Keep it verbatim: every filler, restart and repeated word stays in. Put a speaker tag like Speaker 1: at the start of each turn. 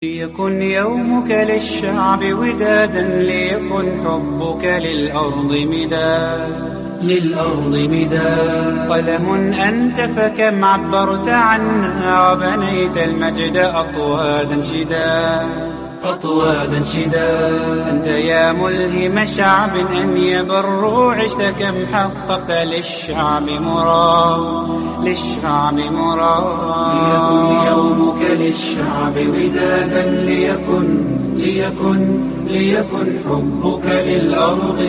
Speaker 1: ليكن يومك للشعب ودادا، ليكن حبك للأرض مداد للأرض مداد. قلم أنت فكم عبرت عنا، وبنيت المجد أطوادا شداد أطوادا شداد. أنت يا ملهم شعب أن يبروا، عشت كم حققت للشعب مراد للشعب مراد. ليكن يومك للشعب ودادا، ليكن ليكن ليكن حبك للأرض